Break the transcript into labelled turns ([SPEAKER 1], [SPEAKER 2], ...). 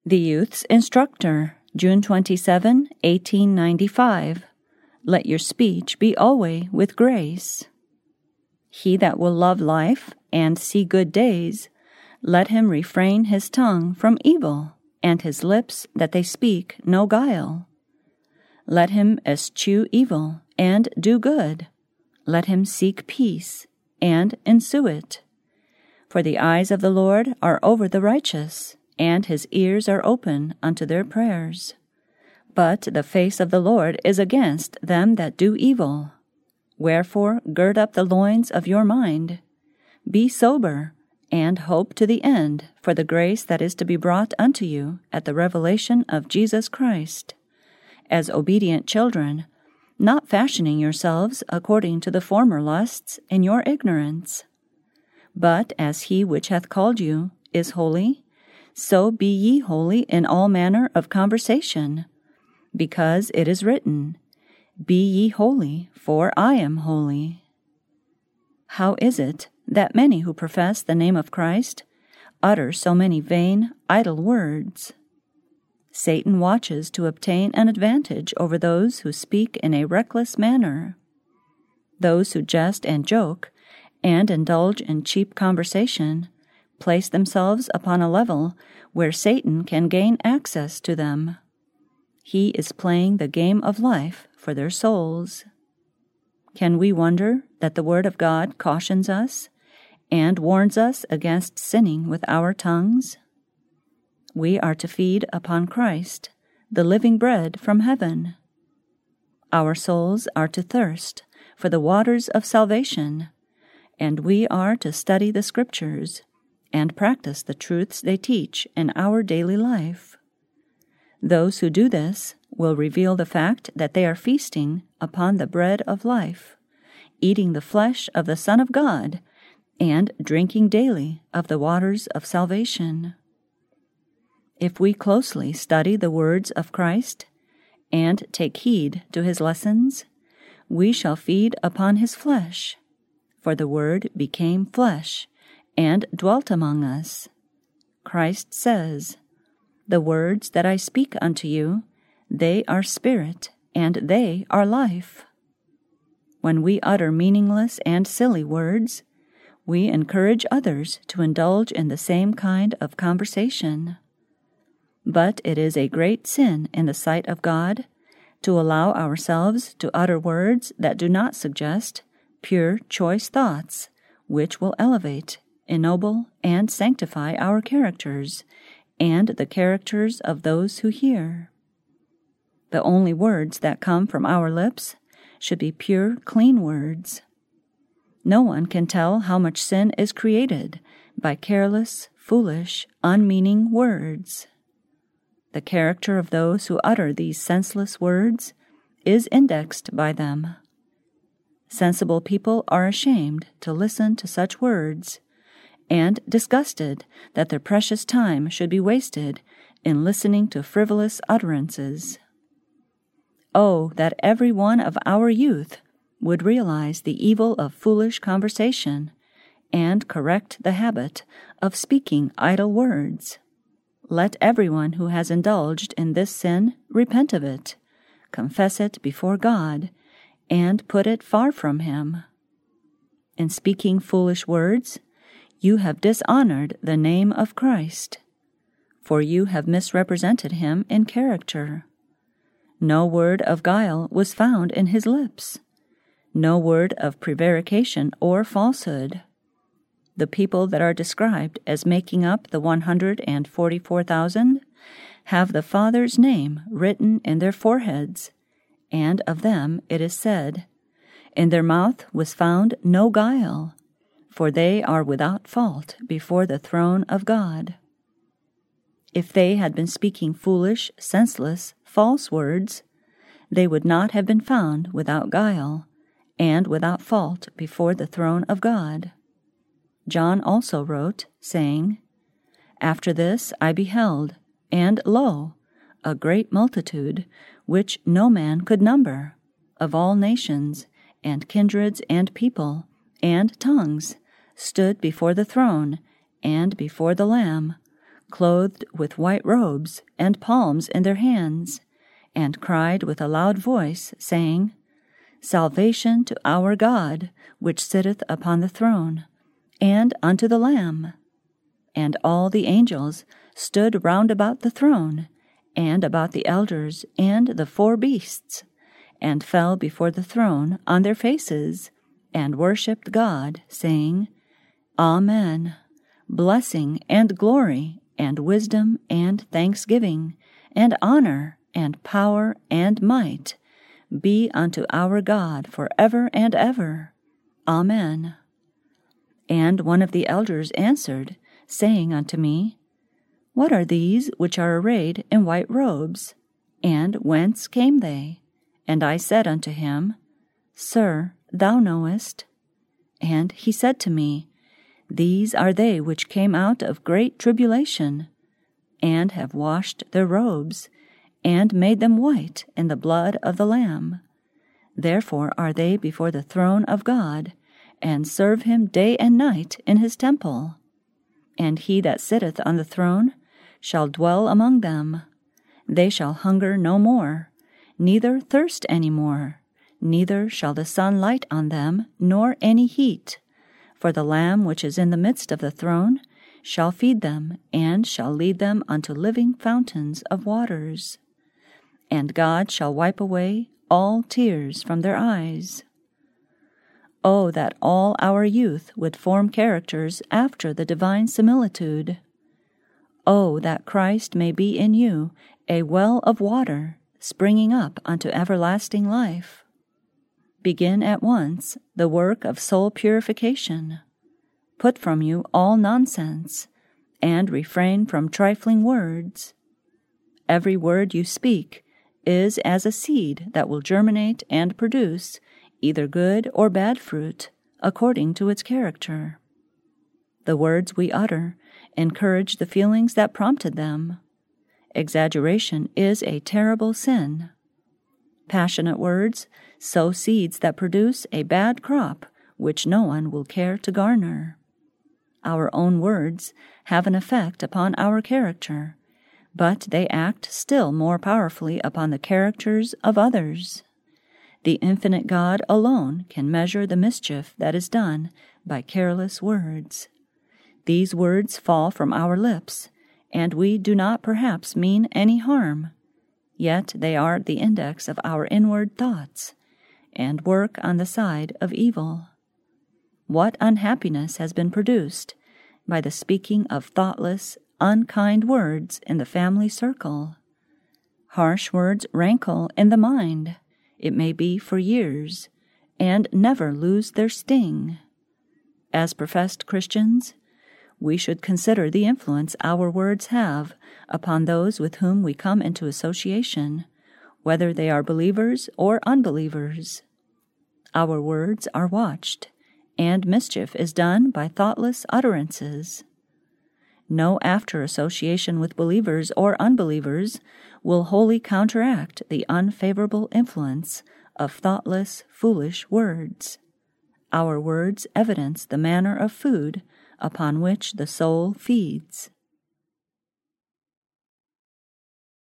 [SPEAKER 1] The Youth's Instructor, June 27, 1895. Let your speech be always with grace. He that will love life and see good days, let him refrain his tongue from evil, and his lips that they speak no guile. Let him eschew evil and do good. Let him seek peace and ensue it. For the eyes of the Lord are over the righteous, and his ears are open unto their prayers. But the face of the Lord is against them that do evil. Wherefore gird up the loins of your mind. Be sober, and hope to the end for the grace that is to be brought unto you at the revelation of Jesus Christ. As obedient children, not fashioning yourselves according to the former lusts in your ignorance. But as he which hath called you is holy, so be ye holy in all manner of conversation, because it is written, Be ye holy, for I am holy. How is it that many who profess the name of Christ utter so many vain, idle words? Satan watches to obtain an advantage over those who speak in a reckless manner. Those who jest and joke, and indulge in cheap conversation, place themselves upon a level where Satan can gain access to them. He is playing the game of life for their souls. Can we wonder that the Word of God cautions us and warns us against sinning with our tongues? We are to feed upon Christ, the living bread from heaven. Our souls are to thirst for the waters of salvation, and we are to study the Scriptures and practice the truths they teach in our daily life. Those who do this will reveal the fact that they are feasting upon the bread of life, eating the flesh of the Son of God, and drinking daily of the waters of salvation. If we closely study the words of Christ and take heed to his lessons, we shall feed upon his flesh, for the Word became flesh and dwelt among us. Christ says, The words that I speak unto you, they are spirit, and they are life. When we utter meaningless and silly words, we encourage others to indulge in the same kind of conversation. But it is a great sin in the sight of God to allow ourselves to utter words that do not suggest pure, choice thoughts, which will elevate, ennoble, and sanctify our characters and the characters of those who hear. The only words that come from our lips should be pure, clean words. No one can tell how much sin is created by careless, foolish, unmeaning words. The character of those who utter these senseless words is indexed by them. Sensible people are ashamed to listen to such words, and disgusted that their precious time should be wasted in listening to frivolous utterances. Oh, that every one of our youth would realize the evil of foolish conversation and correct the habit of speaking idle words. Let everyone who has indulged in this sin repent of it, confess it before God, and put it far from him. In speaking foolish words, you have dishonored the name of Christ, for you have misrepresented him in character. No word of guile was found in his lips, no word of prevarication or falsehood. The people that are described as making up the 144,000 have the Father's name written in their foreheads, and of them it is said, In their mouth was found no guile, for they are without fault before the throne of God. If they had been speaking foolish, senseless, false words, they would not have been found without guile and without fault before the throne of God. John also wrote, saying, After this I beheld, and lo, a great multitude, which no man could number, of all nations, and kindreds, and people, and tongues, stood before the throne, and before the Lamb, clothed with white robes and palms in their hands, and cried with a loud voice, saying, Salvation to our God, which sitteth upon the throne, and unto the Lamb. And all the angels stood round about the throne, and about the elders and the 4 beasts, and fell before the throne on their faces, and worshipped God, saying, Amen. Blessing and glory and wisdom and thanksgiving and honor and power and might be unto our God for ever and ever. Amen. And one of the elders answered, saying unto me, What are these which are arrayed in white robes? And whence came they? And I said unto him, Sir, thou knowest. And he said to me, These are they which came out of great tribulation, and have washed their robes, and made them white in the blood of the Lamb. Therefore are they before the throne of God, and serve him day and night in his temple. And he that sitteth on the throne shall dwell among them. They shall hunger no more, neither thirst any more, neither shall the sun light on them, nor any heat. For the Lamb which is in the midst of the throne shall feed them, and shall lead them unto living fountains of waters. And God shall wipe away all tears from their eyes. Oh, that all our youth would form characters after the divine similitude! Oh, that Christ may be in you a well of water, springing up unto everlasting life. Begin at once the work of soul purification. Put from you all nonsense, and refrain from trifling words. Every word you speak is as a seed that will germinate and produce either good or bad fruit, according to its character. The words we utter encourage the feelings that prompted them. Exaggeration is a terrible sin. Passionate words sow seeds that produce a bad crop which no one will care to garner. Our own words have an effect upon our character, but they act still more powerfully upon the characters of others. The infinite God alone can measure the mischief that is done by careless words. These words fall from our lips, and we do not perhaps mean any harm, yet they are the index of our inward thoughts, and work on the side of evil. What unhappiness has been produced by the speaking of thoughtless, unkind words in the family circle? Harsh words rankle in the mind, it may be for years, and never lose their sting. As professed Christians, we should consider the influence our words have upon those with whom we come into association, whether they are believers or unbelievers. Our words are watched, and mischief is done by thoughtless utterances. No after association with believers or unbelievers will wholly counteract the unfavorable influence of thoughtless, foolish words. Our words evidence the manner of food upon which the soul feeds.